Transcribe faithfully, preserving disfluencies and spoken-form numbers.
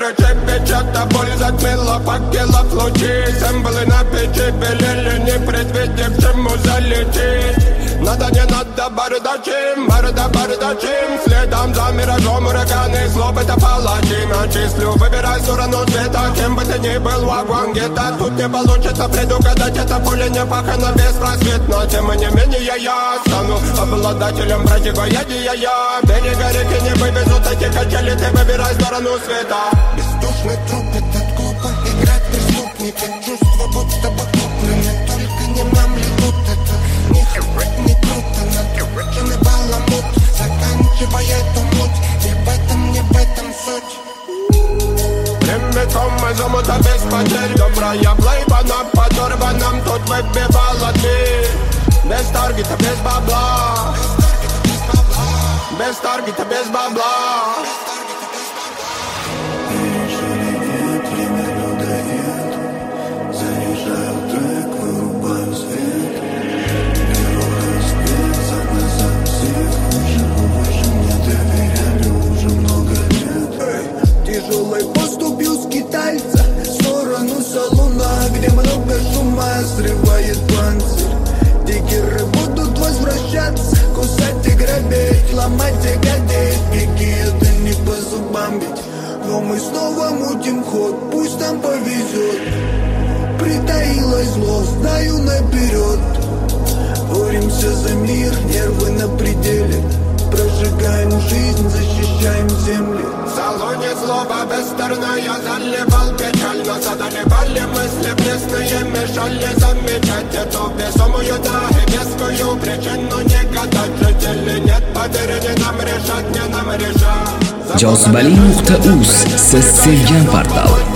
короче печата, боль затмила факелов лучи. Символы на печи белели, не предвидев, чему залететь. Надо, не надо, бардачим, барда, бардачим. Следом за миражом ураганы, злоб это палачи. Начислю, выбирай сторону цвета, кем бы ты ни был, вагон где-то. Тут не получится предугадать, это пуля не пахана беспросветно. Тем не менее я стану обладателем противоядия. Я берега реки не вывезут эти качели, ты выбирай сторону света. Бездушный труп, этот глупо играть преступника. Чувство будто бы куплены, только не нам летут. Это ни хера не круто, накрученный баламут. Заканчивая эту муть, и в этом, не в этом суть. Прямиком из омута без потерь. Добрая плейба на подорванном тут выбивала дверь. Без таргета, без бабла. Без таргета, без бабла. Тяжелый поступил скитальца в сторону салона, где много шума срывает панцирь. Дикеры будут возвращаться, кусать и грабить, ломать и гадить. Беги, это не по зубам ведь, но мы снова мутим ход, пусть нам повезет. Притаилось зло, знаю наперед. Боремся за мир, нервы на пределе. Прожигаем жизнь, защищаем землю. В салоне злоба бесстарная заливал печаль. Нас одолевали мысли пресные, мешали замечать эту весомую, да и вескую причину не гадать. Жители нет, поверь, не нам решать, не нам решать. Jozbali nuqta uz siz sevgan portal.